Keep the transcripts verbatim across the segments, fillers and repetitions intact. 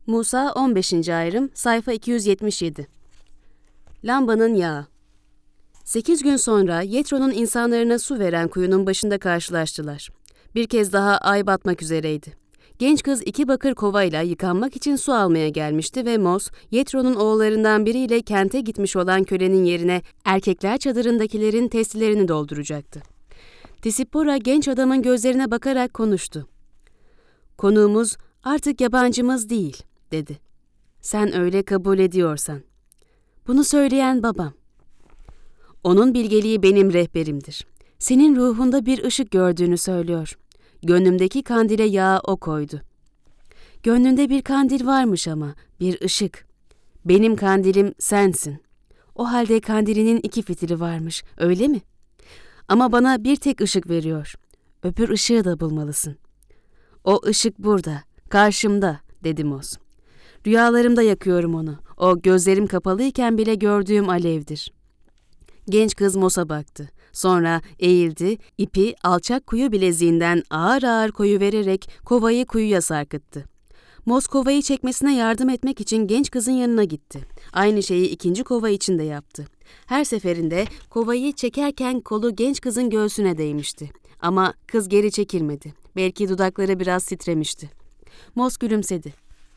Musa on beşinci ayrım sayfa iki yüz yetmiş yedi. Lambanın yağı. Sekiz gün sonra Yetro'nun insanlarına su veren kuyunun başında karşılaştılar. Bir kez daha ay batmak üzereydi. Genç kız iki bakır kovayla yıkanmak için su almaya gelmişti ve Mos, Yetro'nun oğullarından biriyle kente gitmiş olan kölenin yerine erkekler çadırındakilerin testilerini dolduracaktı. Tisipora genç adamın gözlerine bakarak konuştu. "Konuğumuz artık yabancımız değil," dedi. "Sen öyle kabul ediyorsan." "Bunu söyleyen babam. Onun bilgeliği benim rehberimdir. Senin ruhunda bir ışık gördüğünü söylüyor. Gönlümdeki kandile yağı o koydu." "Gönlünde bir kandil varmış ama, bir ışık. Benim kandilim sensin. O halde kandilinin iki fitili varmış, öyle mi? Ama bana bir tek ışık veriyor. Öbür ışığı da bulmalısın." "O ışık burada, karşımda," dedi Mos. "Rüyalarımda yakıyorum onu. O gözlerim kapalıyken bile gördüğüm alevdir." Genç kız Mos'a baktı. Sonra eğildi, ipi alçak kuyu bileziğinden ağır ağır koyuvererek kovayı kuyuya sarkıttı. Mos kovayı çekmesine yardım etmek için genç kızın yanına gitti. Aynı şeyi ikinci kova için de yaptı. Her seferinde kovayı çekerken kolu genç kızın göğsüne değmişti. Ama kız geri çekilmedi. Belki dudakları biraz titremişti. Mos gülümsedi.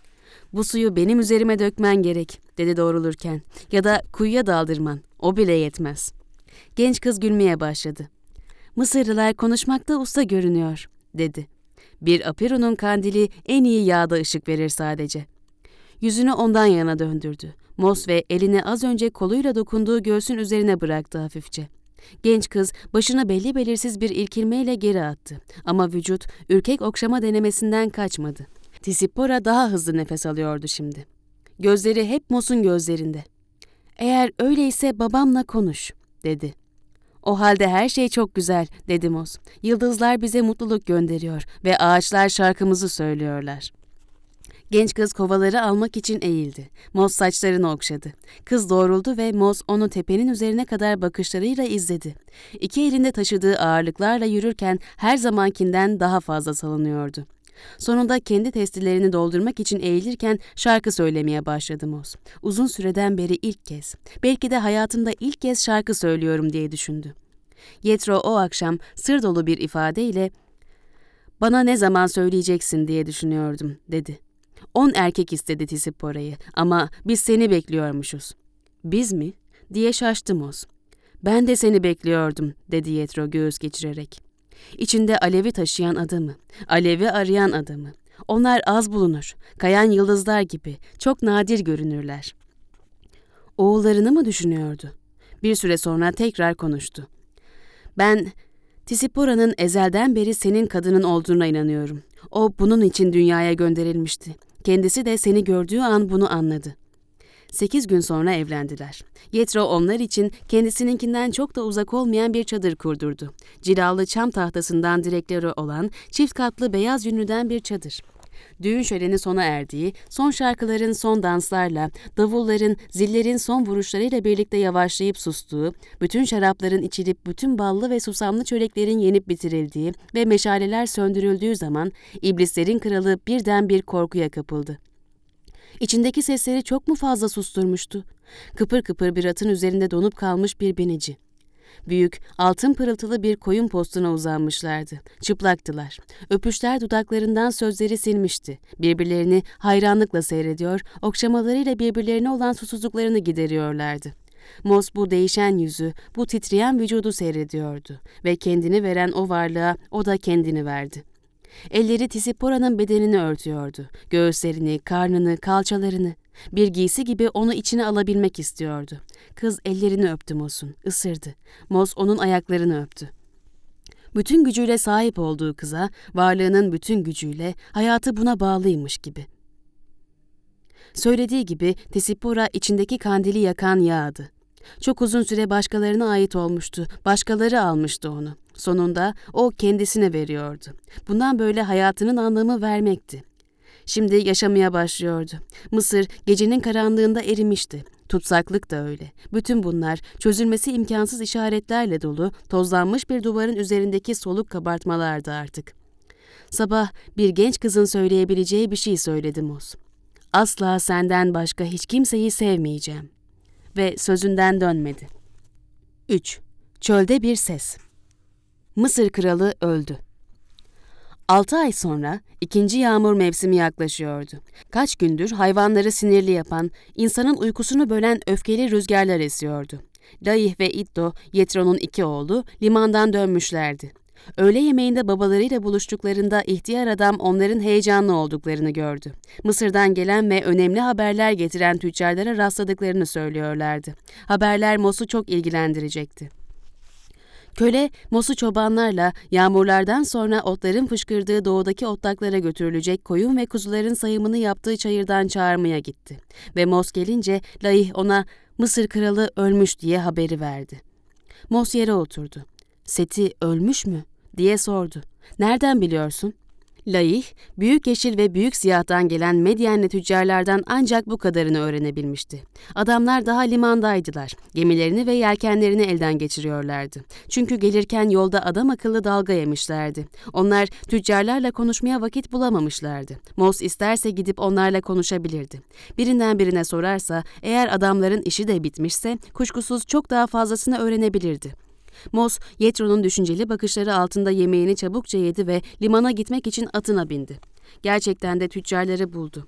"Bu suyu benim üzerime dökmen gerek," dedi doğrulurken. "Ya da kuyuya daldırman. O bile yetmez." Genç kız gülmeye başladı. "Mısırlılar konuşmakta usta görünüyor," dedi. "Bir apironun kandili en iyi yağda ışık verir sadece." Yüzünü ondan yana döndürdü. Mos ve elini az önce koluyla dokunduğu göğsün üzerine bıraktı hafifçe. Genç kız başını belli belirsiz bir irkilmeyle geri attı. Ama vücut ürkek okşama denemesinden kaçmadı. Tisipora daha hızlı nefes alıyordu şimdi. Gözleri hep Mos'un gözlerinde. "Eğer öyleyse babamla konuş," dedi. "O halde her şey çok güzel," dedi Mos. "Yıldızlar bize mutluluk gönderiyor ve ağaçlar şarkımızı söylüyorlar." Genç kız kovaları almak için eğildi. Mos saçlarını okşadı. Kız doğruldu ve Mos onu tepenin üzerine kadar bakışlarıyla izledi. İki elinde taşıdığı ağırlıklarla yürürken her zamankinden daha fazla salınıyordu. Sonunda kendi testilerini doldurmak için eğilirken şarkı söylemeye başladı Mos. Uzun süreden beri ilk kez, belki de hayatımda ilk kez şarkı söylüyorum diye düşündü. Yetro o akşam sır dolu bir ifadeyle "Bana ne zaman söyleyeceksin diye düşünüyordum," dedi. On erkek istedi Tisipora'yı ama biz seni bekliyormuşuz." "Biz mi?" diye şaştı Mos. "Ben de seni bekliyordum," dedi Yetro göğüs geçirerek. "İçinde alevi taşıyan adamı, alevi arayan adamı. Onlar az bulunur, kayan yıldızlar gibi, çok nadir görünürler." Oğullarını mı düşünüyordu? Bir süre sonra tekrar konuştu. "Ben Tisipora'nın ezelden beri senin kadının olduğuna inanıyorum. O bunun için dünyaya gönderilmişti. Kendisi de seni gördüğü an bunu anladı." Sekiz gün sonra evlendiler. Yetro onlar için kendisininkinden çok da uzak olmayan bir çadır kurdurdu. Cilalı çam tahtasından direkleri olan çift katlı beyaz yünlüden bir çadır. Düğün şöleni sona erdiği, son şarkıların son danslarla, davulların, zillerin son vuruşlarıyla birlikte yavaşlayıp sustuğu, bütün şarapların içilip bütün ballı ve susamlı çöreklerin yenip bitirildiği ve meşaleler söndürüldüğü zaman iblislerin kralı birden bir korkuya kapıldı. İçindeki sesleri çok mu fazla susturmuştu? Kıpır kıpır bir atın üzerinde donup kalmış bir binici. Büyük, altın pırıltılı bir koyun postuna uzanmışlardı. Çıplaktılar. Öpüşler dudaklarından sözleri silmişti. Birbirlerini hayranlıkla seyrediyor, okşamalarıyla birbirlerine olan susuzluklarını gideriyorlardı. Mos bu değişen yüzü, bu titreyen vücudu seyrediyordu ve kendini veren o varlığa o da kendini verdi. Elleri Tisipora'nın bedenini örtüyordu. Göğüslerini, karnını, kalçalarını. Bir giysi gibi onu içine alabilmek istiyordu. Kız ellerini öptü Mos'un, ısırdı. Mos onun ayaklarını öptü. Bütün gücüyle sahip olduğu kıza, varlığının bütün gücüyle, hayatı buna bağlıymış gibi. Söylediği gibi Tisipora içindeki kandili yakan yağdı. Çok uzun süre başkalarına ait olmuştu, başkaları almıştı onu. Sonunda o kendisine veriyordu. Bundan böyle hayatının anlamı vermekti. Şimdi yaşamaya başlıyordu. Mısır gecenin karanlığında erimişti. Tutsaklık da öyle. Bütün bunlar çözülmesi imkansız işaretlerle dolu, tozlanmış bir duvarın üzerindeki soluk kabartmalardı artık. Sabah bir genç kızın söyleyebileceği bir şey söyledi Mos. asla senden başka hiç kimseyi sevmeyeceğim. Ve sözünden dönmedi. üç. Çölde bir ses. Mısır kralı öldü. Altı ay sonra ikinci yağmur mevsimi yaklaşıyordu. Kaç gündür hayvanları sinirli yapan, insanın uykusunu bölen öfkeli rüzgarlar esiyordu. Laih ve İddo, Yetro'nun iki oğlu, limandan dönmüşlerdi. Öğle yemeğinde babalarıyla buluştuklarında ihtiyar adam onların heyecanlı olduklarını gördü. Mısır'dan gelen ve önemli haberler getiren tüccarlara rastladıklarını söylüyorlardı. Haberler Mos'u çok ilgilendirecekti. Köle, Mos'u çobanlarla yağmurlardan sonra otların fışkırdığı doğudaki otlaklara götürülecek koyun ve kuzuların sayımını yaptığı çayırdan çağırmaya gitti. Ve Mos gelince Laih ona Mısır kralı ölmüş diye haberi verdi. Mos yere oturdu. Seti ölmüş mü? Diye sordu. Nereden biliyorsun? Laih, büyük yeşil ve büyük siyahtan gelen Medyenli tüccarlardan ancak bu kadarını öğrenebilmişti. Adamlar daha limandaydılar. Gemilerini ve yelkenlerini elden geçiriyorlardı. Çünkü gelirken yolda adam akıllı dalga yemişlerdi. Onlar tüccarlarla konuşmaya vakit bulamamışlardı. Mos isterse gidip onlarla konuşabilirdi. Birinden birine sorarsa, eğer adamların işi de bitmişse, kuşkusuz çok daha fazlasını öğrenebilirdi. Mos, Yetro'nun düşünceli bakışları altında yemeğini çabukça yedi ve limana gitmek için atına bindi. Gerçekten de tüccarları buldu.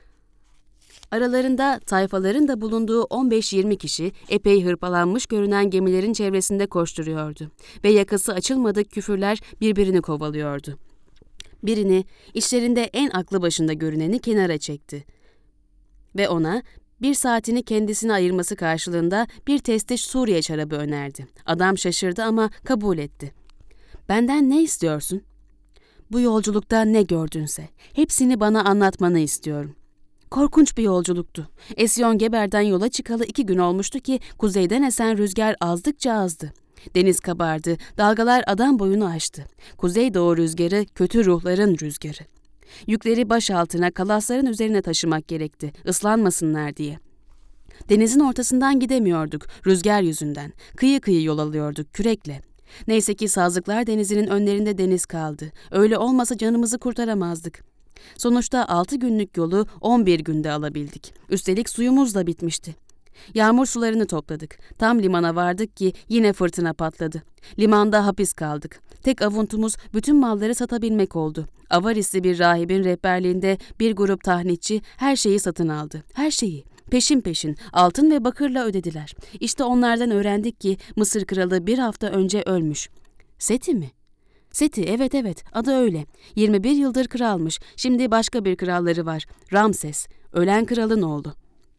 Aralarında tayfaların da bulunduğu on beş yirmi kişi epey hırpalanmış görünen gemilerin çevresinde koşturuyordu ve yakası açılmadık küfürler birbirini kovalıyordu. Birini, içlerinde en aklı başında görüneni kenara çekti ve ona bir saatini kendisine ayırması karşılığında bir testiş Suriye şarabı önerdi. Adam şaşırdı ama kabul etti. Benden ne istiyorsun? Bu yolculukta ne gördünse, hepsini bana anlatmanı istiyorum. Korkunç bir yolculuktu. Esyon-Geber'den yola çıkalı iki gün olmuştu ki kuzeyden esen rüzgar azdıkça azdı. Deniz kabardı, dalgalar adam boyunu aştı. Kuzeydoğu rüzgarı, kötü ruhların rüzgarı. Yükleri baş altına, kalasların üzerine taşımak gerekti, ıslanmasınlar diye. Denizin ortasından gidemiyorduk, rüzgar yüzünden. Kıyı kıyı yol alıyorduk, kürekle. Neyse ki Sazlıklar Denizi'nin önlerinde deniz kaldı. Öyle olmasa canımızı kurtaramazdık. Sonuçta altı günlük yolu on bir günde alabildik. Üstelik suyumuz da bitmişti. Yağmur sularını topladık. Tam limana vardık ki yine fırtına patladı. Limanda hapis kaldık. Tek avuntumuz bütün malları satabilmek oldu. Avarisli bir rahibin rehberliğinde bir grup tahnitçi her şeyi satın aldı. Her şeyi. Peşin peşin altın ve bakırla ödediler. İşte onlardan öğrendik ki Mısır kralı bir hafta önce ölmüş. Seti mi? Seti, evet evet, adı öyle. yirmi bir yıldır kralmış. Şimdi başka bir kralları var. Ramses, ölen kralın oğlu.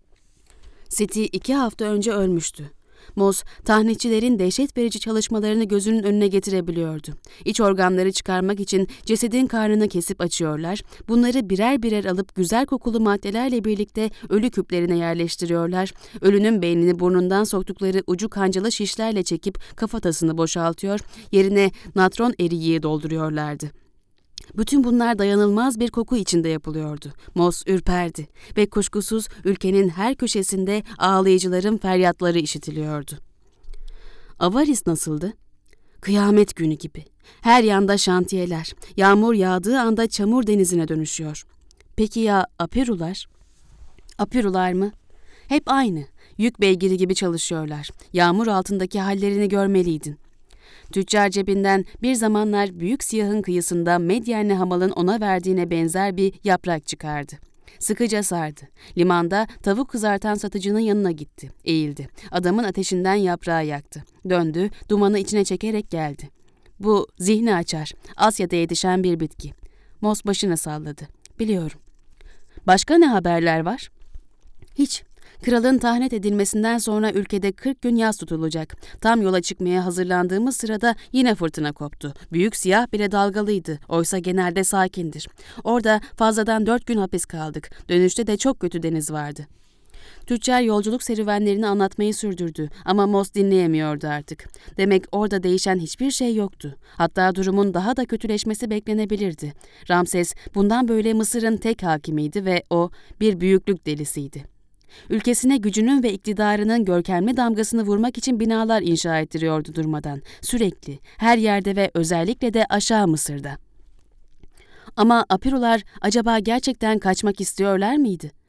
Seti iki hafta önce ölmüştü. Mos, tahnitçilerin dehşet verici çalışmalarını gözünün önüne getirebiliyordu. İç organları çıkarmak için cesedin karnını kesip açıyorlar, bunları birer birer alıp güzel kokulu maddelerle birlikte ölü küplerine yerleştiriyorlar, ölünün beynini burnundan soktukları ucu kancalı şişlerle çekip kafatasını boşaltıyor, yerine natron eriği dolduruyorlardı. Bütün bunlar dayanılmaz bir koku içinde yapılıyordu. Mos ürperdi ve kuşkusuz ülkenin her köşesinde ağlayıcıların feryatları işitiliyordu. Avaris nasıldı? Kıyamet günü gibi. Her yanda şantiyeler. Yağmur yağdığı anda çamur denizine dönüşüyor. Peki ya Apirular? Apirular mı? Hep aynı. Yük beygiri gibi çalışıyorlar. Yağmur altındaki hallerini görmeliydin. Tüccar cebinden bir zamanlar Büyük Siyah'ın kıyısında Medyenli hamalın ona verdiğine benzer bir yaprak çıkardı. Sıkıca sardı. Limanda tavuk kızartan satıcının yanına gitti. Eğildi. Adamın ateşinden yaprağı yaktı. Döndü, dumanı içine çekerek geldi. Bu zihni açar. Asya'da yetişen bir bitki. Mos başını salladı. Biliyorum. Başka ne haberler var? Hiç. Kralın tahnit edilmesinden sonra ülkede kırk gün yaz tutulacak. Tam yola çıkmaya hazırlandığımız sırada yine fırtına koptu. Büyük Siyah bile dalgalıydı. Oysa genelde sakindir. Orada fazladan dört gün hapis kaldık. Dönüşte de çok kötü deniz vardı. Tüccar yolculuk serüvenlerini anlatmayı sürdürdü ama Mos dinleyemiyordu artık. Demek orada değişen hiçbir şey yoktu. Hatta durumun daha da kötüleşmesi beklenebilirdi. Ramses bundan böyle Mısır'ın tek hakimiydi ve o bir büyüklük delisiydi. Ülkesine gücünün ve iktidarının görkemli damgasını vurmak için binalar inşa ettiriyordu durmadan. Sürekli, her yerde ve özellikle de aşağı Mısır'da. Ama Apirular acaba gerçekten kaçmak istiyorlar mıydı?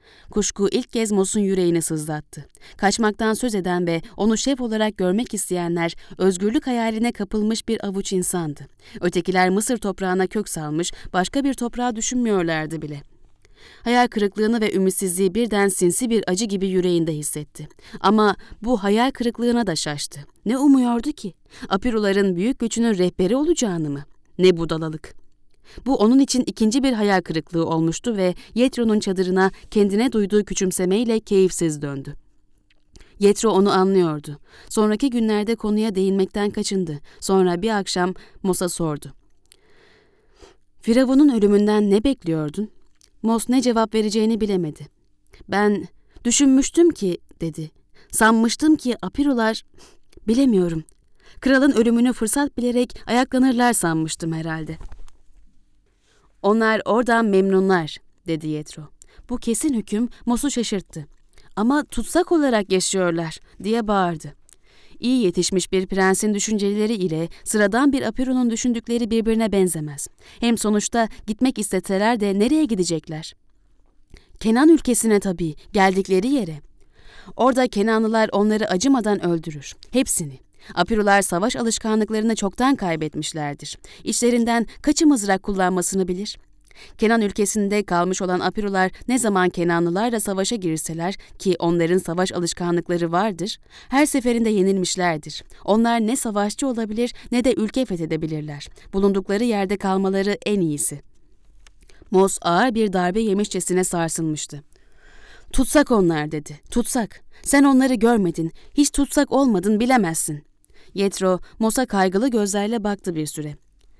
Kuşku ilk kez Mos'un yüreğini sızlattı. Kaçmaktan söz eden ve onu şef olarak görmek isteyenler özgürlük hayaline kapılmış bir avuç insandı. Ötekiler Mısır toprağına kök salmış, başka bir toprağı düşünmüyorlardı bile. Hayal kırıklığını ve ümitsizliği birden sinsi bir acı gibi yüreğinde hissetti. Ama bu hayal kırıklığına da şaştı. Ne umuyordu ki? Apiruların büyük gücünün rehberi olacağını mı? Ne budalalık! Bu onun için ikinci bir hayal kırıklığı olmuştu ve Yetro'nun çadırına kendine duyduğu küçümsemeyle keyifsiz döndü. Yetro onu anlıyordu. Sonraki günlerde konuya değinmekten kaçındı. Sonra bir akşam Mos'a sordu. Firavun'un ölümünden ne bekliyordun? Mos ne cevap vereceğini bilemedi. Ben düşünmüştüm ki, dedi. Sanmıştım ki Apirular, bilemiyorum. Kralın ölümünü fırsat bilerek ayaklanırlar sanmıştım herhalde. Onlar oradan memnunlar, dedi Yetro. Bu kesin hüküm Mos'u şaşırttı. Ama tutsak olarak yaşıyorlar, diye bağırdı. İyi yetişmiş bir prensin düşünceleri ile sıradan bir Apiru'nun düşündükleri birbirine benzemez. Hem sonuçta gitmek isteseler de nereye gidecekler? Kenan ülkesine tabii, geldikleri yere. Orada Kenanlılar onları acımadan öldürür. Hepsini. Apirular savaş alışkanlıklarını çoktan kaybetmişlerdir. İçlerinden kaçı mızrak kullanmasını bilir? Kenan ülkesinde kalmış olan Apirular ne zaman Kenanlılarla savaşa girseler ki onların savaş alışkanlıkları vardır, her seferinde yenilmişlerdir. Onlar ne savaşçı olabilir ne de ülke fethedebilirler. Bulundukları yerde kalmaları en iyisi. Mos ağır bir darbe yemişçesine sarsılmıştı. Tutsak onlar, dedi. Tutsak. Sen onları görmedin. Hiç tutsak olmadın, bilemezsin. Yetro, Mos'a kaygılı gözlerle baktı bir süre.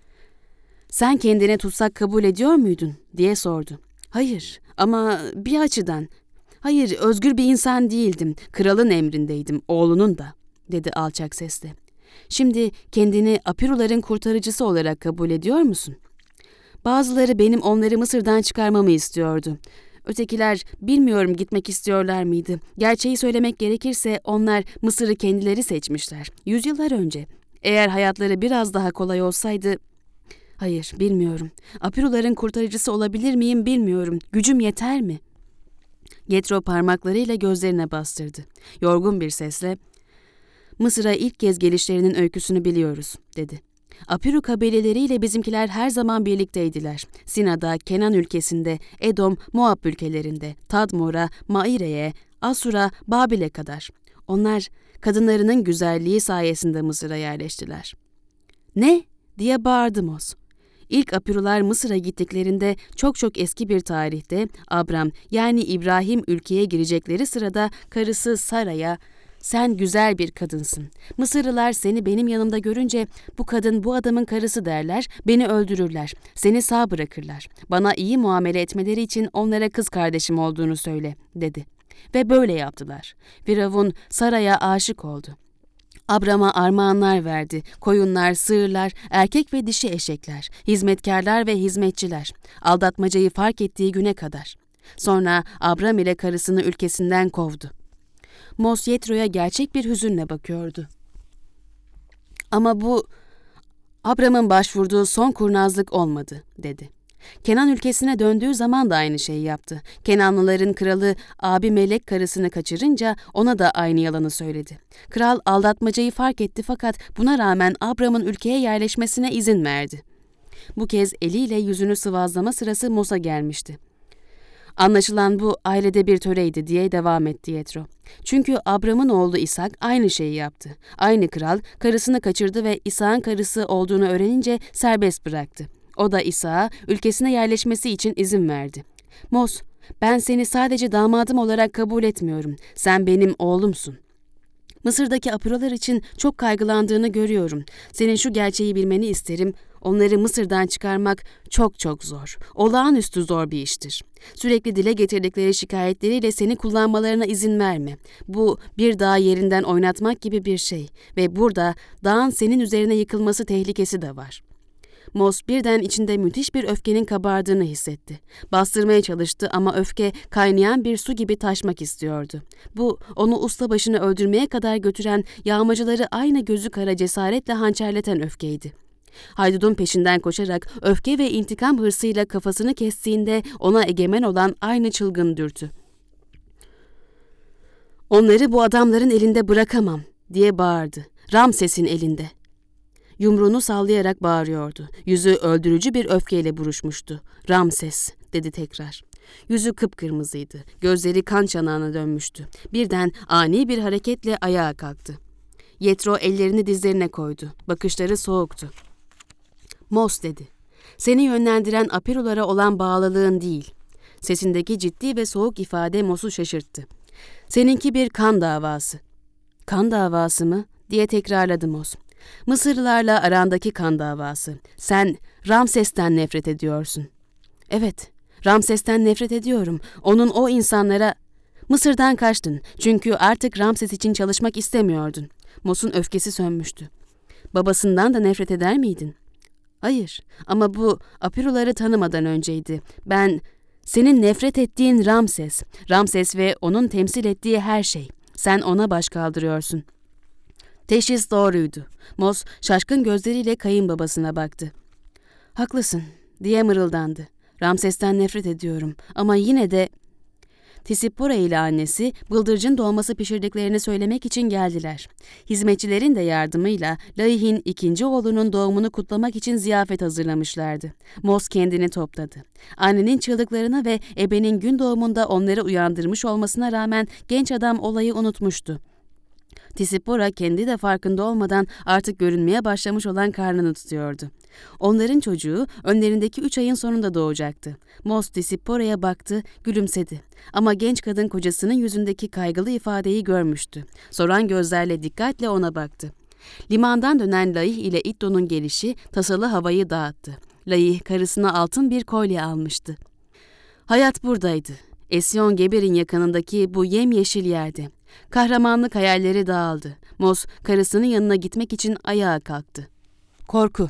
Sen kendine tutsak kabul ediyor muydun, diye sordu. Hayır, ama bir açıdan. Hayır, özgür bir insan değildim. Kralın emrindeydim, oğlunun da, dedi alçak sesle. Şimdi kendini Apiruların kurtarıcısı olarak kabul ediyor musun? Bazıları benim onları Mısır'dan çıkarmamı istiyordu. Ötekiler bilmiyorum gitmek istiyorlar mıydı. Gerçeği söylemek gerekirse onlar Mısır'ı kendileri seçmişler. Yüzyıllar önce. Eğer hayatları biraz daha kolay olsaydı... Hayır, bilmiyorum. Apiruların kurtarıcısı olabilir miyim bilmiyorum. Gücüm yeter mi? Yetro parmaklarıyla gözlerine bastırdı. Yorgun bir sesle, Mısır'a ilk kez gelişlerinin öyküsünü biliyoruz, dedi. Apiru kabileleriyle bizimkiler her zaman birlikteydiler. Sina'da, Kenan ülkesinde, Edom, Moab ülkelerinde, Tadmor'a, Maire'ye, Asur'a, Babil'e kadar. Onlar kadınlarının güzelliği sayesinde Mısır'a yerleştiler. Ne? diye bağırdı Mos. İlk Apirular Mısır'a gittiklerinde çok çok eski bir tarihte Abram yani İbrahim ülkeye girecekleri sırada karısı Sara'ya sen güzel bir kadınsın. Mısırlılar seni benim yanımda görünce bu kadın bu adamın karısı derler, beni öldürürler, seni sağ bırakırlar. Bana iyi muamele etmeleri için onlara kız kardeşim olduğunu söyle, dedi. Ve böyle yaptılar. Firavun Sara'ya aşık oldu. Abram'a armağanlar verdi, koyunlar, sığırlar, erkek ve dişi eşekler, hizmetkarlar ve hizmetçiler, aldatmacayı fark ettiği güne kadar. Sonra Abram ile karısını ülkesinden kovdu. Mos Yetro'ya gerçek bir hüzünle bakıyordu. Ama bu Abram'ın başvurduğu son kurnazlık olmadı, dedi. Kenan ülkesine döndüğü zaman da aynı şeyi yaptı. Kenanlıların kralı abi Melek karısını kaçırınca ona da aynı yalanı söyledi. Kral aldatmacayı fark etti fakat buna rağmen Abram'ın ülkeye yerleşmesine izin verdi. Bu kez eliyle yüzünü sıvazlama sırası Mos'a gelmişti. Anlaşılan bu ailede bir töreydi diye devam etti Yetro. Çünkü Abram'ın oğlu İshak aynı şeyi yaptı. Aynı kral karısını kaçırdı ve İshak'ın karısı olduğunu öğrenince serbest bıraktı. O da İshak'a ülkesine yerleşmesi için izin verdi. Mos, ben seni sadece damadım olarak kabul etmiyorum. Sen benim oğlumsun. Mısır'daki Apirular için çok kaygılandığını görüyorum. Senin şu gerçeği bilmeni isterim. Onları Mısır'dan çıkarmak çok çok zor. Olağanüstü zor bir iştir. Sürekli dile getirdikleri şikayetleriyle seni kullanmalarına izin verme. Bu bir dağı yerinden oynatmak gibi bir şey ve burada dağın senin üzerine yıkılması tehlikesi de var. Mos birden içinde müthiş bir öfkenin kabardığını hissetti. Bastırmaya çalıştı ama öfke kaynayan bir su gibi taşmak istiyordu. Bu onu ustabaşını öldürmeye kadar götüren yağmacıları aynı gözü kara cesaretle hançerleten öfkeydi. Haydutun peşinden koşarak öfke ve intikam hırsıyla kafasını kestiğinde ona egemen olan aynı çılgın dürtü. "Onları bu adamların elinde bırakamam," diye bağırdı. "Ramses'in elinde." Yumruğunu sallayarak bağırıyordu. Yüzü öldürücü bir öfkeyle buruşmuştu. "Ramses," dedi tekrar. Yüzü kıpkırmızıydı. Gözleri kan çanağına dönmüştü. Birden ani bir hareketle ayağa kalktı. Yetro ellerini dizlerine koydu. Bakışları soğuktu. "Mos," dedi. "Seni yönlendiren Apirulara olan bağlılığın değil." Sesindeki ciddi ve soğuk ifade Mos'u şaşırttı. "Seninki bir kan davası." "Kan davası mı?" diye tekrarladı Mos. "Mısırlılarla arandaki kan davası. Sen Ramses'ten nefret ediyorsun." "Evet, Ramses'ten nefret ediyorum. Onun o insanlara..." "Mısır'dan kaçtın çünkü artık Ramses için çalışmak istemiyordun." Mos'un öfkesi sönmüştü. "Babasından da nefret eder miydin?" "Hayır, ama bu Apiruları tanımadan önceydi. Ben, senin nefret ettiğin Ramses, Ramses ve onun temsil ettiği her şey. Sen ona baş kaldırıyorsun." Teşhis doğruydu. Mos şaşkın gözleriyle kayınbabasına baktı. "Haklısın," diye mırıldandı. "Ramses'ten nefret ediyorum ama yine de..." Tisipora ile annesi bıldırcın dolması pişirdiklerini söylemek için geldiler. Hizmetçilerin de yardımıyla Laih'in ikinci oğlunun doğumunu kutlamak için ziyafet hazırlamışlardı. Mos kendini topladı. Annenin çığlıklarına ve ebenin gün doğumunda onları uyandırmış olmasına rağmen genç adam olayı unutmuştu. Tisipora kendi de farkında olmadan artık görünmeye başlamış olan karnını tutuyordu. Onların çocuğu önlerindeki üç ayın sonunda doğacaktı. Mos Tisipora'ya baktı, gülümsedi. Ama genç kadın kocasının yüzündeki kaygılı ifadeyi görmüştü. Soran gözlerle dikkatle ona baktı. Limandan dönen Laih ile İddo'nun gelişi tasalı havayı dağıttı. Laih karısına altın bir kolye almıştı. Hayat buradaydı. Esyon Geber'in yakınındaki bu yemyeşil yerde. Kahramanlık hayalleri dağıldı. Mos karısının yanına gitmek için ayağa kalktı. Korku.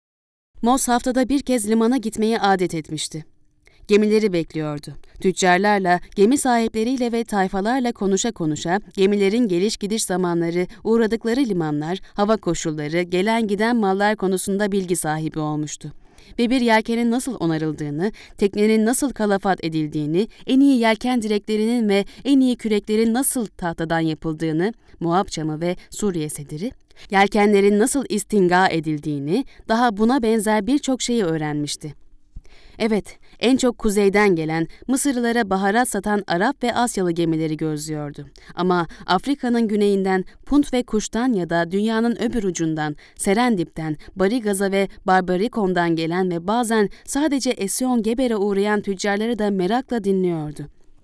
Mos haftada bir kez limana gitmeyi adet etmişti. Gemileri bekliyordu. Tüccarlarla, gemi sahipleriyle ve tayfalarla konuşa konuşa gemilerin geliş gidiş zamanları, uğradıkları limanlar, hava koşulları, gelen giden mallar konusunda bilgi sahibi olmuştu. Ve bir yelkenin nasıl onarıldığını, teknenin nasıl kalafat edildiğini, en iyi yelken direklerinin ve en iyi küreklerin nasıl tahtadan yapıldığını, Muhab çamı ve Suriye sediri, yelkenlerin nasıl istinga edildiğini, daha buna benzer birçok şeyi öğrenmişti. Evet, en çok kuzeyden gelen, Mısırlılara baharat satan Arap ve Asyalı gemileri gözlüyordu. Ama Afrika'nın güneyinden, Punt ve Kuş'tan ya da dünyanın öbür ucundan, Serendip'ten, Barigaz'a ve Barbarikom'dan gelen ve bazen sadece Esyon Geber'e uğrayan tüccarları da merakla dinliyordu.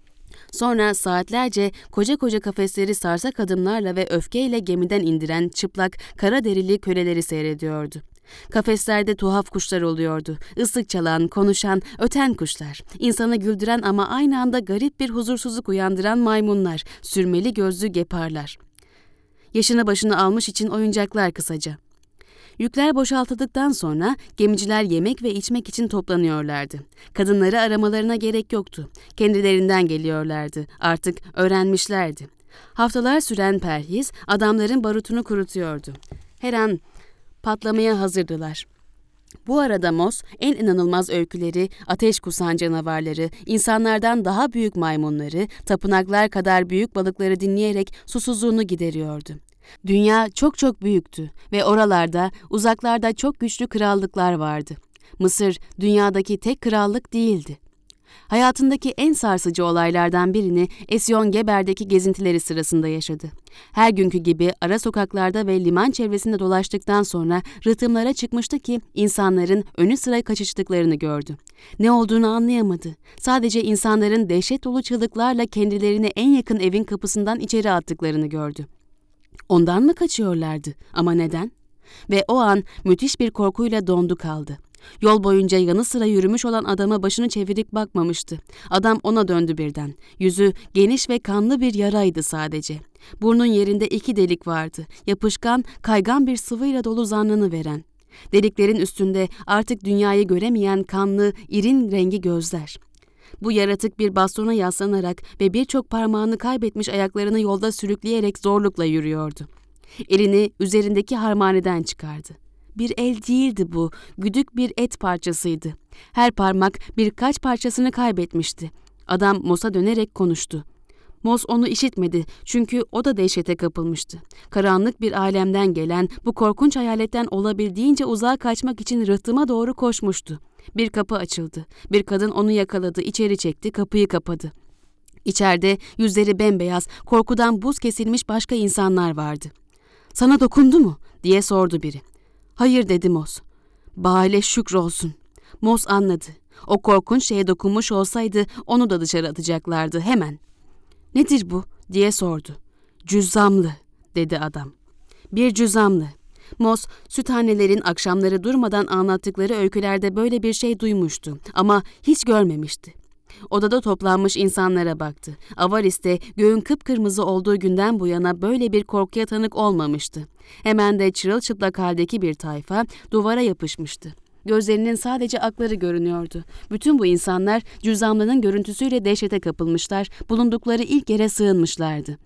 Sonra saatlerce koca koca kafesleri sarsak adımlarla ve öfkeyle gemiden indiren çıplak, kara derili köleleri seyrediyordu. Kafeslerde tuhaf kuşlar oluyordu. Islık çalan, konuşan, öten kuşlar. İnsanı güldüren ama aynı anda garip bir huzursuzluk uyandıran maymunlar, sürmeli gözlü geparlar. Yaşını başını almış için oyuncaklar kısaca. Yükler boşaltıldıktan sonra gemiciler yemek ve içmek için toplanıyorlardı. Kadınları aramalarına gerek yoktu. Kendilerinden geliyorlardı. Artık öğrenmişlerdi. Haftalar süren perhiz adamların barutunu kurutuyordu. Her an patlamaya hazırdılar. Bu arada Mos en inanılmaz öyküleri, ateş kusan canavarları, insanlardan daha büyük maymunları, tapınaklar kadar büyük balıkları dinleyerek susuzluğunu gideriyordu. Dünya çok çok büyüktü ve oralarda, uzaklarda çok güçlü krallıklar vardı. Mısır, dünyadaki tek krallık değildi. Hayatındaki en sarsıcı olaylardan birini Esyon Geber'deki gezintileri sırasında yaşadı. Her günkü gibi ara sokaklarda ve liman çevresinde dolaştıktan sonra rıhtımlara çıkmıştı ki insanların önü sıra kaçıştıklarını gördü. Ne olduğunu anlayamadı. Sadece insanların dehşet dolu çığlıklarla kendilerini en yakın evin kapısından içeri attıklarını gördü. Ondan mı kaçıyorlardı? Ama neden? Ve o an müthiş bir korkuyla dondu kaldı. Yol boyunca yanı sıra yürümüş olan adama başını çevirip bakmamıştı. Adam ona döndü birden. Yüzü geniş ve kanlı bir yaraydı sadece. Burnun yerinde iki delik vardı. Yapışkan, kaygan bir sıvıyla dolu zannını veren. Deliklerin üstünde artık dünyayı göremeyen kanlı, irin rengi gözler. Bu yaratık bir bastona yaslanarak ve birçok parmağını kaybetmiş ayaklarını yolda sürükleyerek zorlukla yürüyordu. Elini üzerindeki harmaneden çıkardı. Bir el değildi bu, güdük bir et parçasıydı. Her parmak birkaç parçasını kaybetmişti. Adam Mos'a dönerek konuştu. Mos onu işitmedi çünkü o da dehşete kapılmıştı. Karanlık bir alemden gelen bu korkunç hayaletten olabildiğince uzağa kaçmak için rıhtıma doğru koşmuştu. Bir kapı açıldı. Bir kadın onu yakaladı, içeri çekti, kapıyı kapadı. İçeride yüzleri bembeyaz, korkudan buz kesilmiş başka insanlar vardı. "Sana dokundu mu?" diye sordu biri. "Hayır," dedi Mos. "Baale şükrolsun." Mos anladı. O korkunç şeye dokunmuş olsaydı onu da dışarı atacaklardı hemen. "Nedir bu?" diye sordu. "Cüzzamlı," dedi adam. Bir cüzzamlı. Mos, süthanelerin akşamları durmadan anlattıkları öykülerde böyle bir şey duymuştu ama hiç görmemişti. Odada toplanmış insanlara baktı. Avaris'te göğün kıpkırmızı olduğu günden bu yana böyle bir korkuya tanık olmamıştı. Hemen de çırılçıplak haldeki bir tayfa duvara yapışmıştı. Gözlerinin sadece akları görünüyordu. Bütün bu insanlar cüzzamlının görüntüsüyle dehşete kapılmışlar, bulundukları ilk yere sığınmışlardı.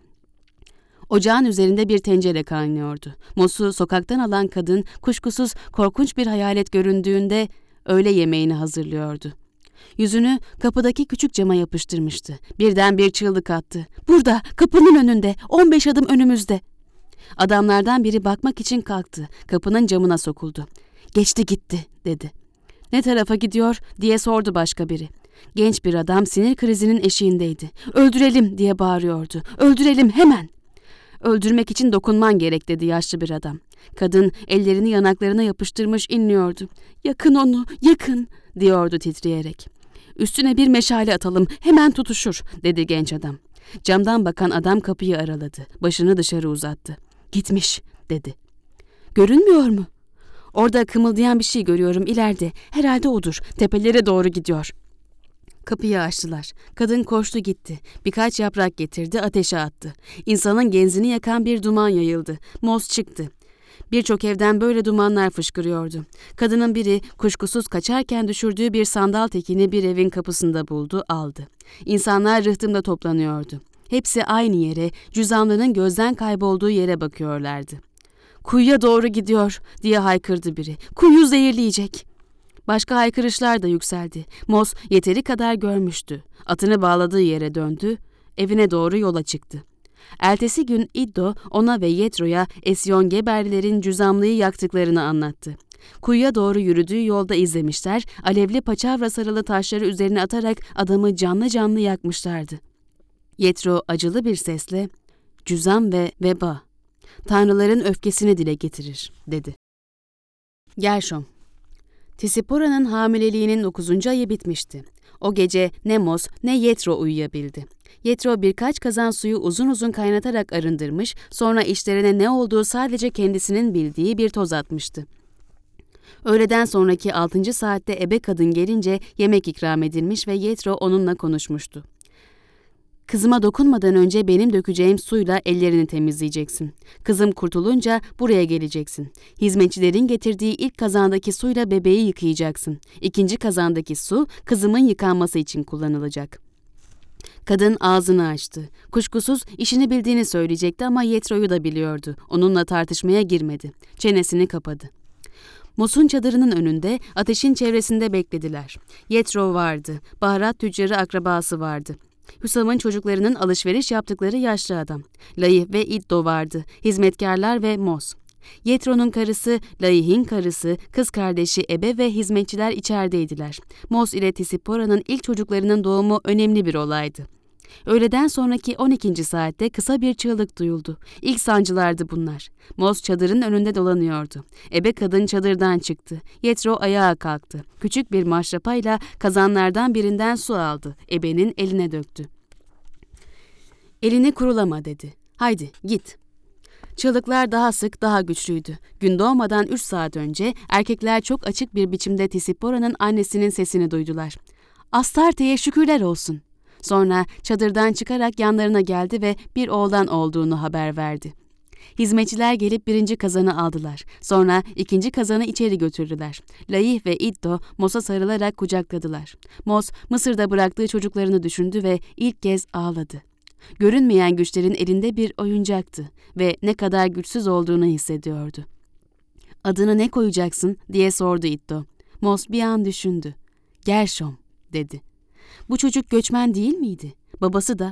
Ocağın üzerinde bir tencere kaynıyordu. Mos'u sokaktan alan kadın kuşkusuz korkunç bir hayalet göründüğünde öğle yemeğini hazırlıyordu. Yüzünü kapıdaki küçük cama yapıştırmıştı. Birden bir çığlık attı. "Burada, kapının önünde, on beş adım önümüzde." Adamlardan biri bakmak için kalktı. Kapının camına sokuldu. "Geçti gitti," dedi. "Ne tarafa gidiyor?" diye sordu başka biri. Genç bir adam sinir krizinin eşiğindeydi. "Öldürelim," diye bağırıyordu. "Öldürelim hemen." "Öldürmek için dokunman gerek," dedi yaşlı bir adam. Kadın ellerini yanaklarına yapıştırmış inliyordu. "Yakın onu, yakın," diyordu titreyerek. "Üstüne bir meşale atalım, hemen tutuşur," dedi genç adam. Camdan bakan adam kapıyı araladı. Başını dışarı uzattı. "Gitmiş," dedi. "Görünmüyor mu?" "Orada kımıldayan bir şey görüyorum ileride. Herhalde odur. Tepelere doğru gidiyor." Kapıyı açtılar. Kadın koştu gitti. Birkaç yaprak getirdi, ateşe attı. İnsanın genzini yakan bir duman yayıldı. Mos çıktı. Birçok evden böyle dumanlar fışkırıyordu. Kadının biri kuşkusuz kaçarken düşürdüğü bir sandal tekini bir evin kapısında buldu, aldı. İnsanlar rıhtımda toplanıyordu. Hepsi aynı yere, cüzzamlının gözden kaybolduğu yere bakıyorlardı. "Kuyuya doğru gidiyor," diye haykırdı biri. "Kuyu zehirleyecek." Başka haykırışlar da yükseldi. Mos yeteri kadar görmüştü. Atını bağladığı yere döndü, evine doğru yola çıktı. Ertesi gün İddo ona ve Yetro'ya Esyon-Geberlilerin cüzzamlıyı yaktıklarını anlattı. Kuyuya doğru yürüdüğü yolda izlemişler, alevli paçavra sarılı taşları üzerine atarak adamı canlı canlı yakmışlardı. Yetro acılı bir sesle, "Cüzzam ve veba, tanrıların öfkesini dile getirir," dedi. Gershom. Tisipora'nın hamileliğinin dokuzuncu ayı bitmişti. O gece ne Mos ne Yetro uyuyabildi. Yetro birkaç kazan suyu uzun uzun kaynatarak arındırmış, sonra işlerine ne olduğu sadece kendisinin bildiği bir toz atmıştı. Öğleden sonraki altıncı saatte ebe kadın gelince yemek ikram edilmiş ve Yetro onunla konuşmuştu. "Kızıma dokunmadan önce benim dökeceğim suyla ellerini temizleyeceksin. Kızım kurtulunca buraya geleceksin. Hizmetçilerin getirdiği ilk kazandaki suyla bebeği yıkayacaksın. İkinci kazandaki su kızımın yıkanması için kullanılacak." Kadın ağzını açtı. Kuşkusuz işini bildiğini söyleyecekti ama Yetro'yu da biliyordu. Onunla tartışmaya girmedi. Çenesini kapadı. Mos'un çadırının önünde ateşin çevresinde beklediler. Yetro vardı. Baharat tüccarı akrabası vardı. Hüsam'ın çocuklarının alışveriş yaptıkları yaşlı adam. Laih ve İddo vardı. Hizmetkarlar ve Mos. Yetro'nun karısı, Laih'in karısı, kız kardeşi Ebe ve hizmetçiler içerideydiler. Mos ile Tisipora'nın ilk çocuklarının doğumu önemli bir olaydı. Öğleden sonraki on ikinci saatte kısa bir çığlık duyuldu. İlk sancılardı bunlar. Mos çadırın önünde dolanıyordu. Ebe kadın çadırdan çıktı. Yetro ayağa kalktı. Küçük bir maşrapayla kazanlardan birinden su aldı. Ebenin eline döktü. "Elini kurulama," dedi. "Haydi git." Çığlıklar daha sık, daha güçlüydü. Gün doğmadan üç saat önce erkekler çok açık bir biçimde Tisipora'nın annesinin sesini duydular. "Astarte'ye şükürler olsun." Sonra çadırdan çıkarak yanlarına geldi ve bir oğlan olduğunu haber verdi. Hizmetçiler gelip birinci kazanı aldılar. Sonra ikinci kazanı içeri götürdüler. Laih ve İddo Mos'a sarılarak kucakladılar. Mos, Mısır'da bıraktığı çocuklarını düşündü ve ilk kez ağladı. Görünmeyen güçlerin elinde bir oyuncaktı ve ne kadar güçsüz olduğunu hissediyordu. "Adını ne koyacaksın?" diye sordu İddo. Mos bir an düşündü. "Gershom," dedi. "Bu çocuk göçmen değil miydi? Babası da."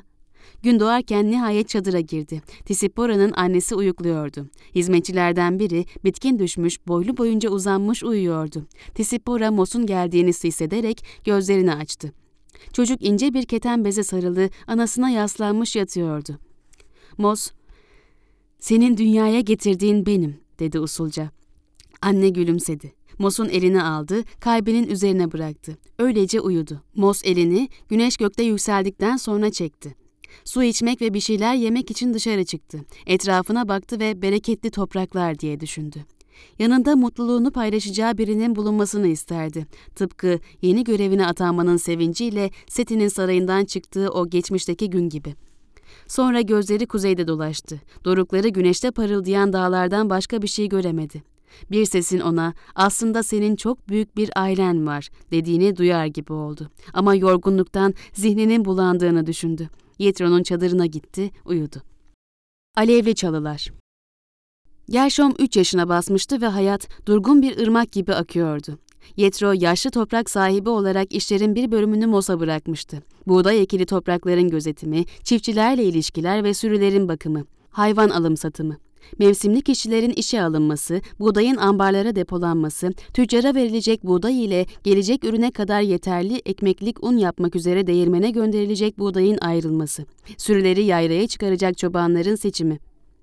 Gün doğarken nihayet çadıra girdi. Tisippora'nın annesi uyukluyordu. Hizmetçilerden biri bitkin düşmüş, boylu boyunca uzanmış uyuyordu. Tisippora Mos'un geldiğini hissederek gözlerini açtı. Çocuk ince bir keten beze sarılı anasına yaslanmış yatıyordu. Mos, "Senin dünyaya getirdiğin benim," dedi usulca. Anne gülümsedi. Mos'un elini aldı, kalbinin üzerine bıraktı. Öylece uyudu. Mos elini güneş gökte yükseldikten sonra çekti. Su içmek ve bir şeyler yemek için dışarı çıktı. Etrafına baktı ve bereketli topraklar diye düşündü. Yanında mutluluğunu paylaşacağı birinin bulunmasını isterdi. Tıpkı yeni görevine atanmanın sevinciyle Seti'nin sarayından çıktığı o geçmişteki gün gibi. Sonra gözleri kuzeyde dolaştı. Dorukları güneşte parıldayan dağlardan başka bir şey göremedi. Bir sesin ona "Aslında senin çok büyük bir ailen var," dediğini duyar gibi oldu. Ama yorgunluktan zihninin bulandığını düşündü. Yetro'nun çadırına gitti, uyudu. Alevli çalılar. Gershom üç yaşına basmıştı ve hayat durgun bir ırmak gibi akıyordu. Yetro yaşlı toprak sahibi olarak işlerin bir bölümünü Mos'a bırakmıştı. Buğday ekili toprakların gözetimi, çiftçilerle ilişkiler ve sürülerin bakımı, hayvan alım satımı. Mevsimlik işçilerin işe alınması, buğdayın ambarlara depolanması, tüccara verilecek buğday ile gelecek ürüne kadar yeterli ekmeklik un yapmak üzere değirmene gönderilecek buğdayın ayrılması, sürüleri yaylaya çıkaracak çobanların seçimi.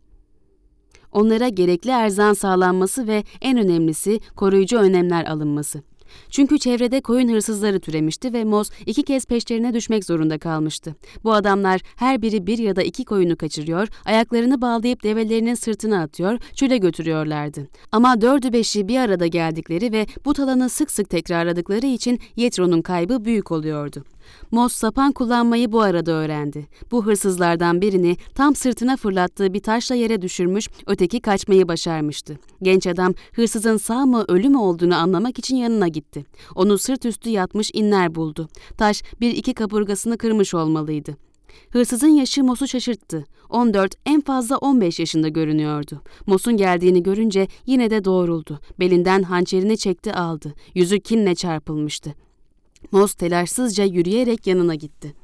Onlara gerekli erzan sağlanması ve en önemlisi koruyucu önlemler alınması. Çünkü çevrede koyun hırsızları türemişti ve Mos iki kez peşlerine düşmek zorunda kalmıştı. Bu adamlar her biri bir ya da iki koyunu kaçırıyor, ayaklarını bağlayıp develerinin sırtına atıyor, çöle götürüyorlardı. Ama dördü beşi bir arada geldikleri ve bu talanı sık sık tekrarladıkları için Yetro'nun kaybı büyük oluyordu. Mos sapan kullanmayı bu arada öğrendi. Bu hırsızlardan birini tam sırtına fırlattığı bir taşla yere düşürmüş, öteki kaçmayı başarmıştı. Genç adam hırsızın sağ mı ölü mü olduğunu anlamak için yanına gitti. Onu sırt üstü yatmış inler buldu. Taş bir iki kaburgasını kırmış olmalıydı. Hırsızın yaşı Mos'u şaşırttı. on dört, en fazla on beş yaşında görünüyordu. Mos'un geldiğini görünce yine de doğruldu. Belinden hançerini çekti aldı. Yüzü kinle çarpılmıştı. Mos telaşsızca yürüyerek yanına gitti.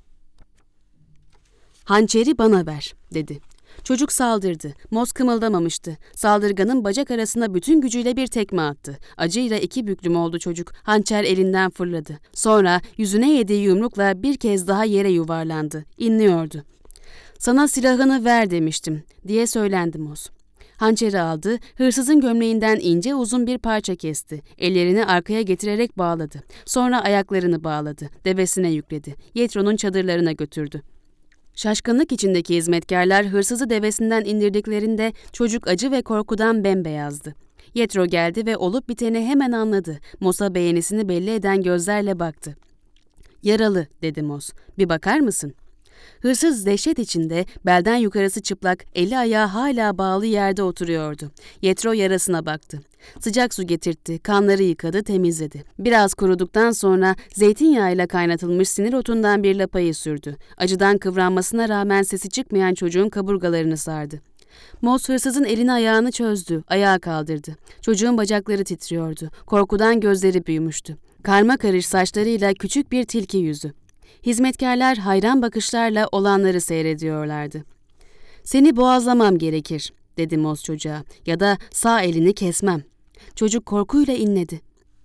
"Hançeri bana ver," dedi. Çocuk saldırdı. Mos kımıldamamıştı. Saldırganın bacak arasına bütün gücüyle bir tekme attı. Acıyla iki büklüm oldu çocuk. Hançer elinden fırladı. Sonra yüzüne yediği yumrukla bir kez daha yere yuvarlandı. İnliyordu. "Sana silahını ver demiştim," diye söylendi Mos. Hançeri aldı, hırsızın gömleğinden ince uzun bir parça kesti. Ellerini arkaya getirerek bağladı. Sonra ayaklarını bağladı. Devesine yükledi. Yetro'nun çadırlarına götürdü. Şaşkınlık içindeki hizmetkarlar hırsızı devesinden indirdiklerinde çocuk acı ve korkudan bembeyazdı. Yetro geldi ve olup biteni hemen anladı. Mos'a beğenisini belli eden gözlerle baktı. "Yaralı," dedi Mos. "Bir bakar mısın?" Hırsız dehşet içinde belden yukarısı çıplak, eli ayağı hala bağlı yerde oturuyordu. Yetro yarasına baktı. Sıcak su getirtti, kanları yıkadı, temizledi. Biraz kuruduktan sonra zeytinyağıyla kaynatılmış sinir otundan bir lapayı sürdü. Acıdan kıvranmasına rağmen sesi çıkmayan çocuğun kaburgalarını sardı. Mos hırsızın elini ayağını çözdü, ayağa kaldırdı. Çocuğun bacakları titriyordu, korkudan gözleri büyümüştü. Karma karış saçlarıyla küçük bir tilki yüzü. Hizmetkarlar hayran bakışlarla olanları seyrediyorlardı. "Seni boğazlamam gerekir," dedi Mos çocuğa, "ya da sağ elini kesmem." Çocuk korkuyla inledi.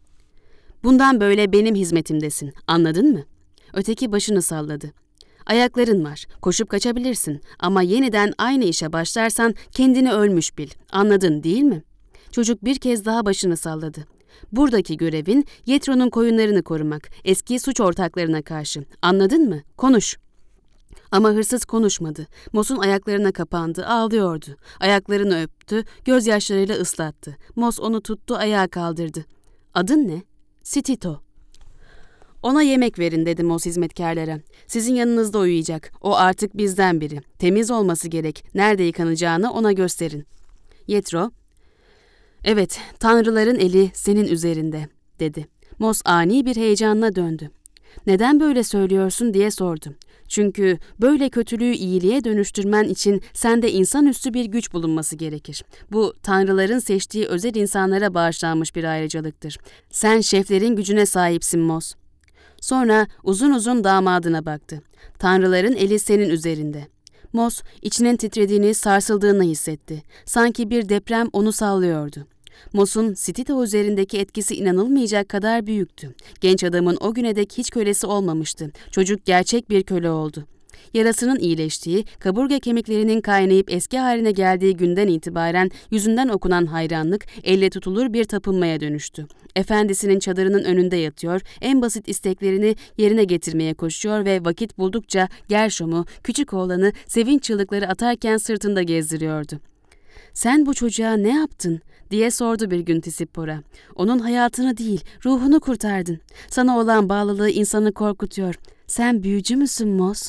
"Bundan böyle benim hizmetimdesin, anladın mı?" Öteki başını salladı. "Ayakların var, koşup kaçabilirsin ama yeniden aynı işe başlarsan kendini ölmüş bil, anladın değil mi?" Çocuk bir kez daha başını salladı. "Buradaki görevin Yetro'nun koyunlarını korumak, eski suç ortaklarına karşı. Anladın mı? Konuş." Ama hırsız konuşmadı. Mos'un ayaklarına kapandı, ağlıyordu. Ayaklarını öptü, gözyaşlarıyla ıslattı. Mos onu tuttu, ayağa kaldırdı. "Adın ne?" "Sitito." "Ona yemek verin," dedi Mos hizmetkarlara. "Sizin yanınızda uyuyacak. O artık bizden biri. Temiz olması gerek. Nerede yıkanacağını ona gösterin." Yetro, "Evet, tanrıların eli senin üzerinde," dedi. Mos ani bir heyecanla döndü. "Neden böyle söylüyorsun?" diye sordu. "Çünkü böyle kötülüğü iyiliğe dönüştürmen için sende insanüstü bir güç bulunması gerekir. Bu, tanrıların seçtiği özel insanlara bağışlanmış bir ayrıcalıktır. Sen şeflerin gücüne sahipsin Mos." Sonra uzun uzun damadına baktı. Tanrıların eli senin üzerinde. Moss içinin titrediğini, sarsıldığını hissetti. Sanki bir deprem onu sallıyordu. Moss'un Stito üzerindeki etkisi inanılmayacak kadar büyüktü. Genç adamın o güne dek hiç kölesi olmamıştı. Çocuk gerçek bir köle oldu. Yarasının iyileştiği, kaburga kemiklerinin kaynayıp eski haline geldiği günden itibaren yüzünden okunan hayranlık, elle tutulur bir tapınmaya dönüştü. Efendisinin çadırının önünde yatıyor, en basit isteklerini yerine getirmeye koşuyor ve vakit buldukça Gershom'u, küçük oğlanı sevinç çığlıkları atarken sırtında gezdiriyordu. "Sen bu çocuğa ne yaptın?" diye sordu bir gün Tisippor'a. "Onun hayatını değil, ruhunu kurtardın. Sana olan bağlılığı insanı korkutuyor. Sen büyücü müsün Moss?"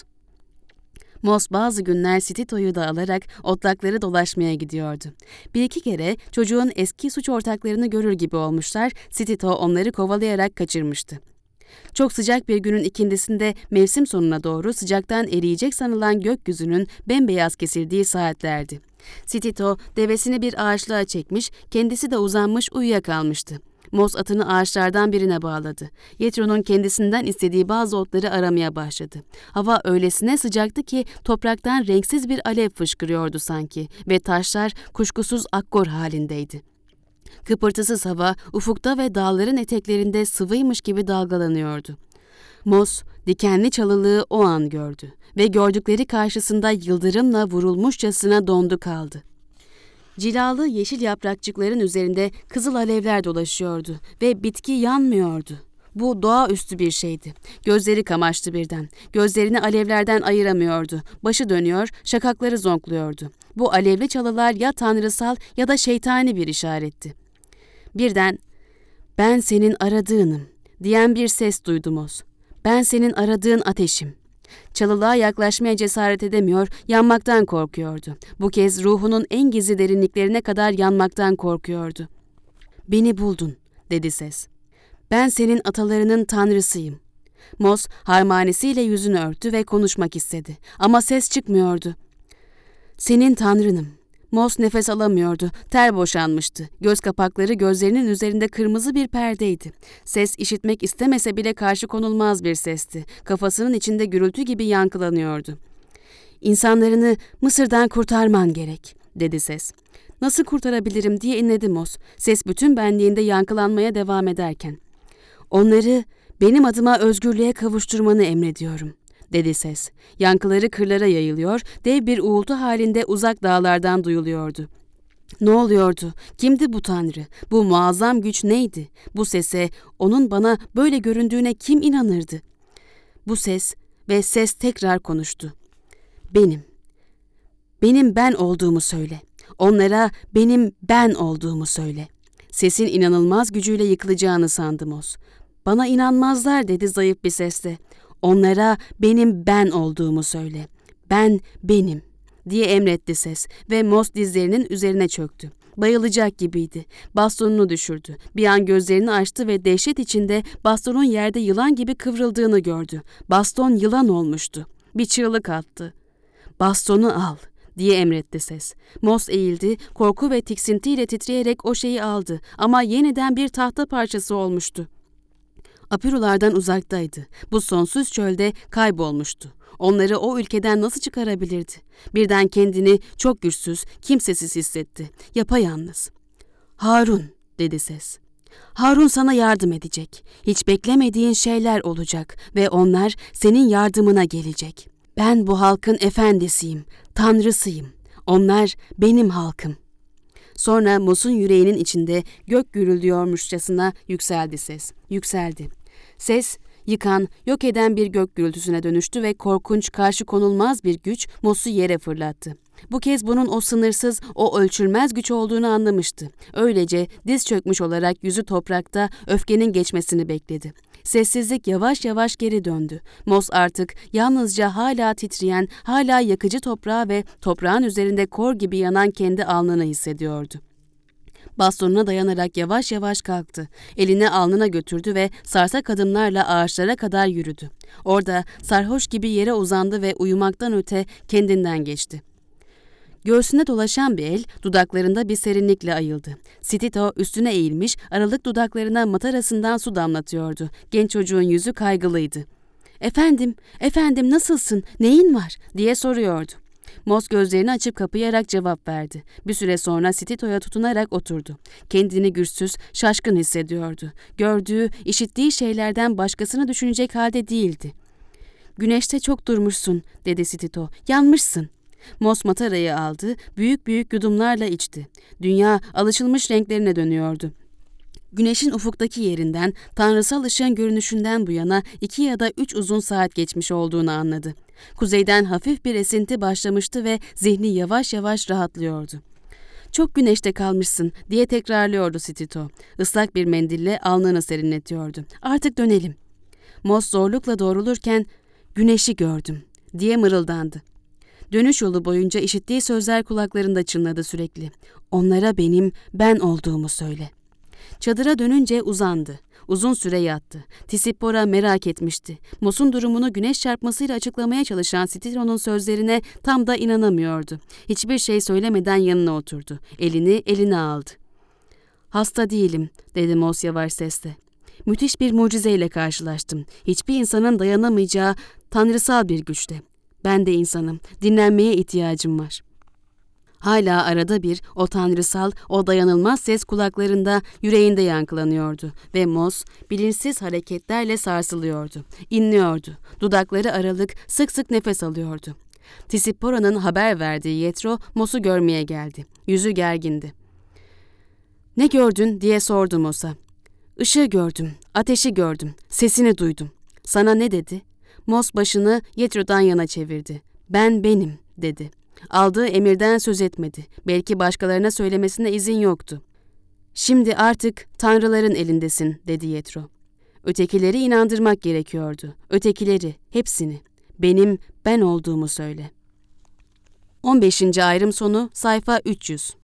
Moss bazı günler Stito'yu da alarak otlakları dolaşmaya gidiyordu. Bir iki kere çocuğun eski suç ortaklarını görür gibi olmuşlar, Stito onları kovalayarak kaçırmıştı. Çok sıcak bir günün ikindisinde mevsim sonuna doğru sıcaktan eriyecek sanılan gökyüzünün bembeyaz kesildiği saatlerdi. Stito devesini bir ağaçlığa çekmiş, kendisi de uzanmış uyuyakalmıştı. Moss atını ağaçlardan birine bağladı. Yetro'nun kendisinden istediği bazı otları aramaya başladı. Hava öylesine sıcaktı ki topraktan renksiz bir alev fışkırıyordu sanki ve taşlar kuşkusuz akkor halindeydi. Kıpırtısız hava ufukta ve dağların eteklerinde sıvıymış gibi dalgalanıyordu. Moss dikenli çalılığı o an gördü ve gördükleri karşısında yıldırımla vurulmuşçasına dondu kaldı. Cilalı yeşil yaprakçıkların üzerinde kızıl alevler dolaşıyordu ve bitki yanmıyordu. Bu doğaüstü bir şeydi. Gözleri kamaştı birden. Gözlerini alevlerden ayıramıyordu. Başı dönüyor, şakakları zonkluyordu. Bu alevli çalılar ya tanrısal ya da şeytani bir işaretti. Birden "Ben senin aradığınım" diyen bir ses duydu Moss. "Ben senin aradığın ateşim." Çalılığa yaklaşmaya cesaret edemiyor, yanmaktan korkuyordu. Bu kez ruhunun en gizli derinliklerine kadar yanmaktan korkuyordu. "Beni buldun," dedi ses. "Ben senin atalarının tanrısıyım." Moss harmanesiyle yüzünü örttü ve konuşmak istedi. Ama ses çıkmıyordu. "Senin tanrınım." Moss nefes alamıyordu. Ter boşanmıştı. Göz kapakları gözlerinin üzerinde kırmızı bir perdeydi. Ses işitmek istemese bile karşı konulmaz bir sesti. Kafasının içinde gürültü gibi yankılanıyordu. "İnsanlarını Mısır'dan kurtarman gerek," dedi ses. "Nasıl kurtarabilirim?" diye inledi Moss. Ses bütün benliğinde yankılanmaya devam ederken. "Onları benim adıma özgürlüğe kavuşturmanı emrediyorum," dedi ses. Yankıları kırlara yayılıyor, dev bir uğultu halinde uzak dağlardan duyuluyordu. Ne oluyordu? Kimdi bu tanrı? Bu muazzam güç neydi? Bu sese, onun bana böyle göründüğüne kim inanırdı? Bu ses ve ses tekrar konuştu. "Benim. Benim ben olduğumu söyle. Onlara benim ben olduğumu söyle." Sesin inanılmaz gücüyle yıkılacağını sandı Moss. "Bana inanmazlar," dedi zayıf bir sesle. "Onlara benim ben olduğumu söyle. Ben benim," diye emretti ses ve Moss dizlerinin üzerine çöktü. Bayılacak gibiydi. Bastonunu düşürdü. Bir an gözlerini açtı ve dehşet içinde bastonun yerde yılan gibi kıvrıldığını gördü. Baston yılan olmuştu. Bir çığlık attı. "Bastonu al," diye emretti ses. Moss eğildi, korku ve tiksintiyle titreyerek o şeyi aldı ama yeniden bir tahta parçası olmuştu. Apirulardan uzaktaydı. Bu sonsuz çölde kaybolmuştu. Onları o ülkeden nasıl çıkarabilirdi? Birden kendini çok güçsüz, kimsesiz hissetti. Yapayalnız. "Harun," dedi ses. "Harun sana yardım edecek. Hiç beklemediğin şeyler olacak ve onlar senin yardımına gelecek. Ben bu halkın efendisiyim, tanrısıyım. Onlar benim halkım." Sonra Moss'un yüreğinin içinde gök gürülüyormuşçasına yükseldi ses. Yükseldi. Ses, yıkan, yok eden bir gök gürültüsüne dönüştü ve korkunç, karşı konulmaz bir güç Moss'u yere fırlattı. Bu kez bunun o sınırsız, o ölçülmez güç olduğunu anlamıştı. Öylece diz çökmüş olarak yüzü toprakta öfkenin geçmesini bekledi. Sessizlik yavaş yavaş geri döndü. Moss artık yalnızca hala titreyen, hala yakıcı toprağı ve toprağın üzerinde kor gibi yanan kendi alnını hissediyordu. Bastonuna dayanarak yavaş yavaş kalktı. Elini alnına götürdü ve sarsak adımlarla ağaçlara kadar yürüdü. Orada sarhoş gibi yere uzandı ve uyumaktan öte kendinden geçti. Göğsünde dolaşan bir el, dudaklarında bir serinlikle ayıldı. Stito üstüne eğilmiş, aralık dudaklarına matarasından su damlatıyordu. Genç çocuğun yüzü kaygılıydı. ''Efendim, efendim nasılsın, neyin var?'' diye soruyordu. Moss gözlerini açıp kapayarak cevap verdi. Bir süre sonra Stito'ya tutunarak oturdu. Kendini güçsüz, şaşkın hissediyordu. Gördüğü, işittiği şeylerden başkasını düşünecek halde değildi. ''Güneşte çok durmuşsun'' dedi Stito. ''Yanmışsın.'' Moss matarayı aldı, büyük büyük yudumlarla içti. Dünya alışılmış renklerine dönüyordu. Güneşin ufuktaki yerinden, tanrısal ışığın görünüşünden bu yana iki ya da üç uzun saat geçmiş olduğunu anladı. Kuzeyden hafif bir esinti başlamıştı ve zihni yavaş yavaş rahatlıyordu. ''Çok güneşte kalmışsın'' diye tekrarlıyordu Stito. Islak bir mendille alnını serinletiyordu. ''Artık dönelim.'' Moss zorlukla doğrulurken ''Güneşi gördüm'' diye mırıldandı. Dönüş yolu boyunca işittiği sözler kulaklarında çınladı sürekli. ''Onlara benim, ben olduğumu söyle.'' Çadıra dönünce uzandı. Uzun süre yattı. Tisipora merak etmişti. Moss'un durumunu güneş çarpmasıyla açıklamaya çalışan Stito'nun sözlerine tam da inanamıyordu. Hiçbir şey söylemeden yanına oturdu. Elini eline aldı. ''Hasta değilim'' dedi Moss yavaş sesle. ''Müthiş bir mucizeyle karşılaştım. Hiçbir insanın dayanamayacağı tanrısal bir güçle. Ben de insanım. Dinlenmeye ihtiyacım var.'' Hala arada bir o tanrısal, o dayanılmaz ses kulaklarında, yüreğinde yankılanıyordu ve Moss bilinçsiz hareketlerle sarsılıyordu. İnliyordu. Dudakları aralık, sık sık nefes alıyordu. Tisipora'nın haber verdiği Yetro, Moss'u görmeye geldi. Yüzü gergindi. ''Ne gördün?'' diye sordu Moss'a. ''Işığı gördüm, ateşi gördüm, sesini duydum. Sana ne dedi?'' Moss başını Yetro'dan yana çevirdi. ''Ben benim'' dedi. Aldığı emirden söz etmedi. Belki başkalarına söylemesine izin yoktu. ''Şimdi artık tanrıların elindesin'' dedi Yetro. Ötekileri inandırmak gerekiyordu. Ötekileri, hepsini. Benim, ben olduğumu söyle. on beşinci ayrım sonu sayfa üç yüz.